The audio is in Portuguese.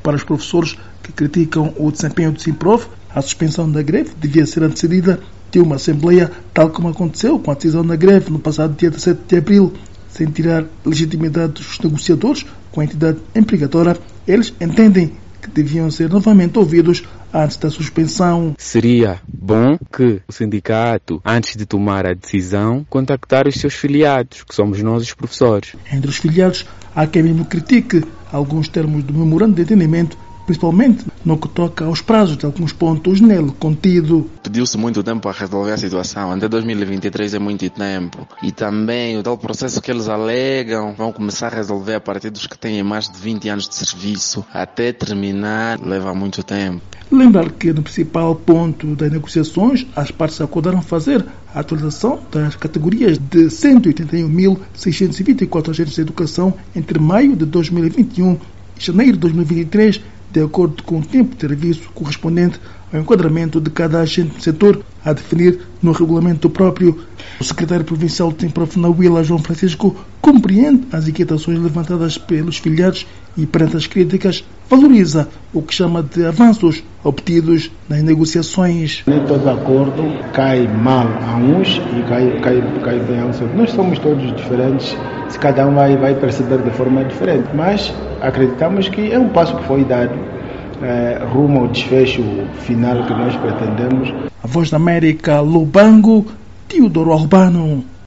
Para os professores que criticam o desempenho do Simprof, a suspensão da greve devia ser antecedida de uma assembleia, tal como aconteceu com a decisão da greve no passado dia 17 de abril. Sem tirar legitimidade dos negociadores com a entidade empregadora, eles entendem que deviam ser novamente ouvidos antes da suspensão. Seria bom que o sindicato, antes de tomar a decisão, contactar os seus filiados, que somos nós os professores. Entre os filiados, há quem mesmo critique alguns termos do memorando de entendimento, principalmente no que toca aos prazos de alguns pontos nele contido. Pediu-se muito tempo para resolver a situação, até 2023 é muito tempo. E também o tal processo que eles alegam, vão começar a resolver a partir dos que têm mais de 20 anos de serviço. Até terminar, leva muito tempo. Lembrar que no principal ponto das negociações, as partes acordaram fazer a atualização das categorias de 181.624 agentes de educação entre maio de 2021 e janeiro de 2023, de acordo com o tempo de serviço correspondente ao enquadramento de cada agente do setor, a definir no regulamento próprio. O secretário provincial do Simprof na Huila, João Francisco, compreende as inquietações levantadas pelos filiados e, perante as críticas, valoriza o que chama de avanços obtidos nas negociações. Nem todo acordo cai mal a uns e cai bem a outros. Nós somos todos diferentes, se cada um vai perceber de forma diferente, mas acreditamos que é um passo que foi dado rumo ao desfecho final que nós pretendemos. A Voz da América, Lubango, Teodoro Albano.